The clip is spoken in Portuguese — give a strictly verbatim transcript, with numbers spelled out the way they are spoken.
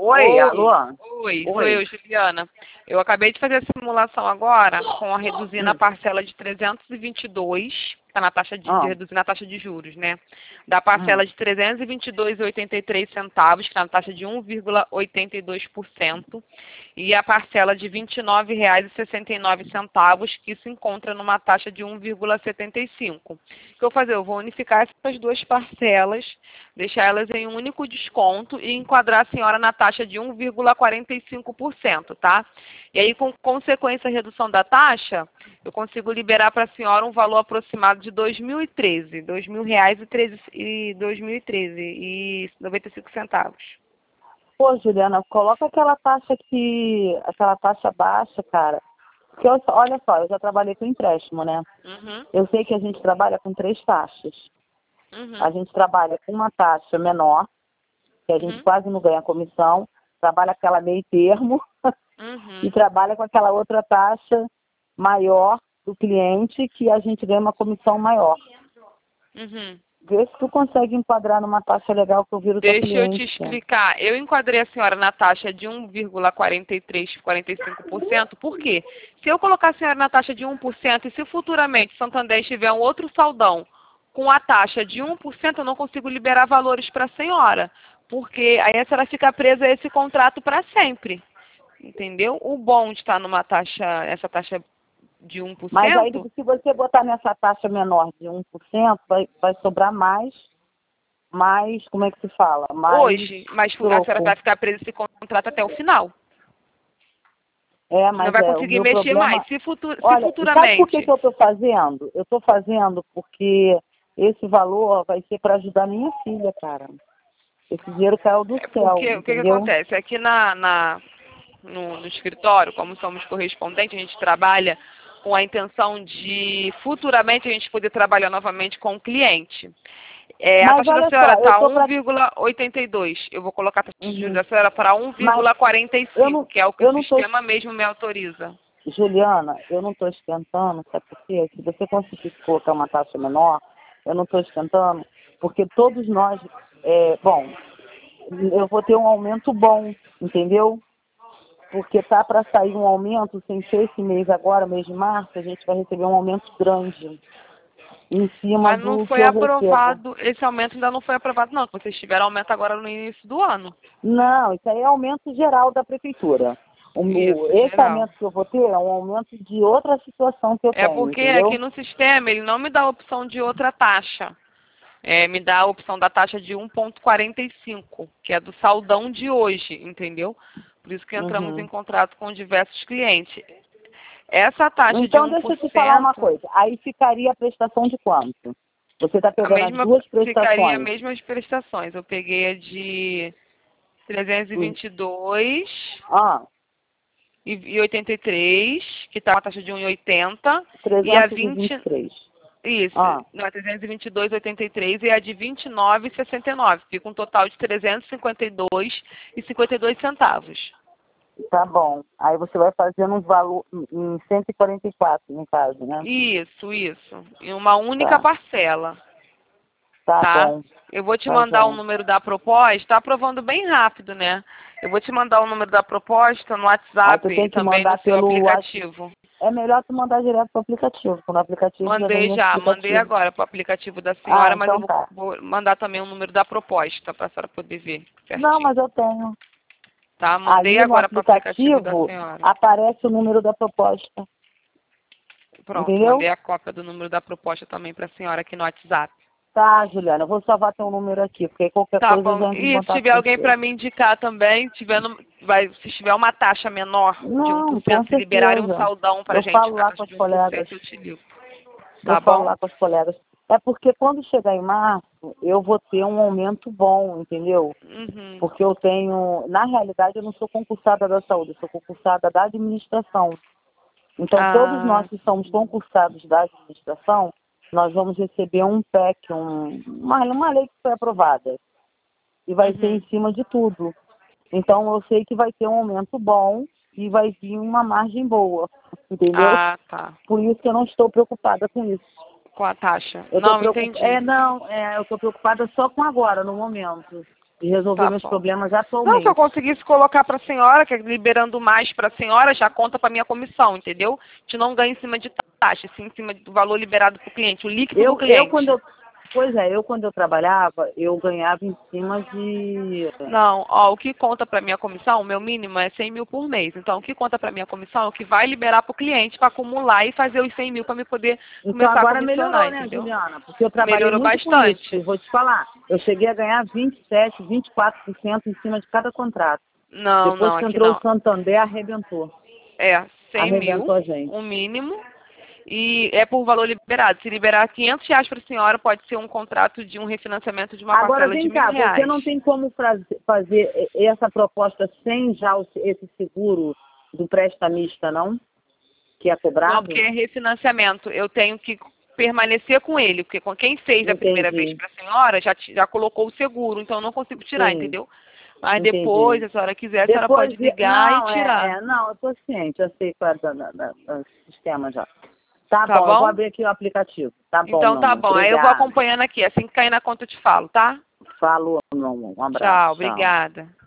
Oi, Oi, alô? oi, sou Oi. eu, Juliana. Eu acabei de fazer a simulação agora com a reduzindo a Hum. parcela de trezentos e vinte e dois, tá na taxa de, de Ah, reduzindo a taxa de juros, né? Da hum. parcela de trezentos e vinte e dois vírgula oitenta e três centavos, que tá na taxa de um vírgula oitenta e dois por cento, e a parcela de vinte e nove reais e sessenta e nove centavos, que se encontra numa taxa de um vírgula setenta e cinco. O que eu vou fazer? Eu vou unificar essas duas parcelas, deixar elas em um único desconto e enquadrar a senhora na taxa de um vírgula quarenta e cinco por cento, tá? E aí, com consequência a redução da taxa, eu consigo liberar para a senhora um valor aproximado de dois mil e treze, dois mil reais e treze e dois mil e treze e noventa e cinco centavos. Pô, Juliana, coloca aquela taxa que, aquela taxa baixa, cara. Porque eu- olha só, eu já trabalhei com empréstimo, né? Uhum, Eu sei que a gente trabalha com três taxas. A uhum, gente trabalha com uma taxa menor, que a gente uhum, quase não ganha comissão, trabalha aquela meio termo e uhum, trabalha com aquela outra taxa maior do cliente, que a gente ganha uma comissão maior. uhum. Vê se tu consegue enquadrar numa taxa legal que eu viro tua Deixa eu te cliente, cara. explicar. Eu enquadrei a senhora na taxa de um vírgula quarenta e três, quarenta e cinco por cento. Por quê? Se eu colocar a senhora na taxa de um por cento e se futuramente Santander tiver um outro saldão com a taxa de um por cento, eu não consigo liberar valores para a senhora. Porque aí a senhora fica presa a esse contrato para sempre. Entendeu? O bom de estar numa taxa, essa taxa de um por Mas aí, cento, se você botar nessa taxa menor de um por cento, vai, vai sobrar mais, mais, como é que se fala? Mais hoje, mas a senhora troco. vai ficar presa a esse contrato até o final. É, Não mas vai é, o conseguir meu mexer mais. problema... Se, futu se Olha, sabe por que, futuramente. que eu estou fazendo? Eu estou fazendo porque esse valor vai ser para ajudar minha filha, cara. Esse dinheiro caiu do É céu, porque o que, que entendeu? acontece? Aqui na, na, no, no escritório, como somos correspondentes, a gente trabalha com a intenção de futuramente a gente poder trabalhar novamente com o cliente. É, a Mas taxa da olha senhora só, eu está estou para... um vírgula oitenta e dois. Eu vou colocar a taxa de juros Uhum. da senhora para Mas um vírgula quarenta e eu cinco, não que é o que o eu não estou... sistema mesmo me autoriza. Juliana, eu não estou esquentando, sabe por quê? Se você conseguisse colocar uma taxa menor, eu não estou esquentando, porque todos nós, é, bom, eu vou ter um aumento bom, entendeu? Porque tá para sair um aumento, sem ser esse mês agora, mês de março, a gente vai receber um aumento grande em cima Mas não do que foi eu recebo. aprovado, esse aumento ainda não foi aprovado, não. Vocês tiveram aumento agora no início do ano. Não, isso aí é aumento geral da prefeitura. O, o- Isso, esse geral. aumento que eu vou ter é um aumento de outra situação que eu É tenho, porque aqui entendeu? no sistema ele não me dá a opção de outra taxa. É, me dá a opção da taxa de um vírgula quarenta e cinco, que é do saldão de hoje, entendeu? Por isso que entramos em Uhum. contrato com diversos clientes. Essa taxa de Então, um deixa por eu te falar uma cento, coisa. Aí ficaria a prestação de quanto? Você está a pegando as mesma, duas ficaria as prestações. mesmas prestações. Eu peguei a de trezentos e Hum. vinte e dois Ah, e oitenta e três, que está uma taxa de um vírgula oitenta, e a trezentos e vinte e vinte, três. isso, Ah, não, é trezentos e vinte e dois vírgula oitenta e três e a de vinte e nove vírgula sessenta e nove. Fica um total de trezentos e cinquenta e dois vírgula cinquenta e dois centavos. tá bom. Aí você vai fazendo um valor em cento e quarenta e quatro, no caso, né? Isso, isso. Em uma única Tá. parcela, Tá tá? bom. Eu vou te Tá mandar o bom. número da proposta, está aprovando bem rápido, né? Eu vou te mandar o número da proposta no Aí WhatsApp tu e tem que também no mandar seu pelo WhatsApp. aplicativo. É melhor tu mandar direto pro aplicativo, porque no aplicativo já vem Mandei no já, mandei explicativo. agora para o aplicativo da Ah, senhora, mas eu então vou, tá. vou mandar também o número da proposta para a senhora poder ver Não, certinho. mas eu tenho. Tá? Mandei Aí no agora para o aplicativo da aplicativo senhora. aparece o número da proposta. Pronto, Entendeu? mandei a cópia do número da proposta também para a senhora aqui no WhatsApp. Tá, Juliana, eu vou salvar teu número aqui, porque qualquer Tá coisa eu bom. já entro em E se contato tiver com alguém você. para me indicar também, tivendo, vai, se tiver uma taxa menor de um por Não, com cento, se liberarem um certeza. saldão para Eu gente falo na lá com taxa as de um por colegas. cento, eu te ligo. Eu Tá falo bom? lá com as colegas. É porque quando chegar em março, eu vou ter um aumento bom, entendeu? Uhum. Porque eu tenho, na realidade, eu não sou concursada da saúde, eu sou concursada da administração. Então, todos nós Ah, que somos concursados da administração, nós vamos receber um P E C, um, uma, uma lei que foi aprovada. E vai ser em uhum. cima de tudo. Então, eu sei que vai ter um aumento bom e vai vir uma margem boa, entendeu? Ah, tá. Por isso que eu não estou preocupada com isso. Com a taxa. Eu estou Não, preocupada. É, entendi. não, é, eu estou preocupada só com agora, no momento. e resolver Tá meus bom. problemas Não, se atualmente. eu conseguisse colocar para a senhora, que é liberando mais para a senhora, já conta para minha comissão, entendeu? A gente não ganha em cima de taxa, sim em cima do valor liberado para o cliente, o líquido do Eu, cliente. eu quando eu, pois é, eu quando eu trabalhava, eu ganhava em cima de... Não, ó, o que conta para minha comissão, o meu mínimo é cem mil por mês. Então, o que conta para minha comissão é o que vai liberar para o cliente para acumular e fazer os cem mil para me poder Então começar a agora comissionar, melhorou, né, entendeu? Juliana? Porque eu trabalhei Melhorou muito com isso. bastante. Eu vou te falar, eu cheguei a ganhar vinte e sete, vinte e quatro por cento em cima de cada contrato. Não, Depois não, que aqui entrou o não. Santander, arrebentou. É cem Arrebentou mil, a gente. o mínimo, e é por valor liberado. Se liberar quinhentos reais para a senhora, pode ser um contrato de um refinanciamento de uma Agora parcela de vem mil cá, você reais. não tem como fraz- fazer essa proposta sem já o- esse seguro do prestamista, não? Que é Não, cobrado? porque é refinanciamento. Eu tenho que permanecer com ele, porque com quem fez a primeira vez Entendi, para a senhora já, ti- já colocou o seguro, então eu não consigo tirar, sim, entendeu? Mas depois, entendi. se a senhora quiser, a senhora Depois, pode de- ligar e não, é, tirar. é, não, eu tô ciente, eu sei qual é da, da, da- do sistema já. Tá Tá bom, eu vou bom? abrir aqui o aplicativo. Tá bom, Então meu tá amor, bom. Aí eu vou obrigada. acompanhando aqui. Assim que cair na conta eu te falo, tá? Falou, meu amor, um abraço, Tchau, tchau. obrigada.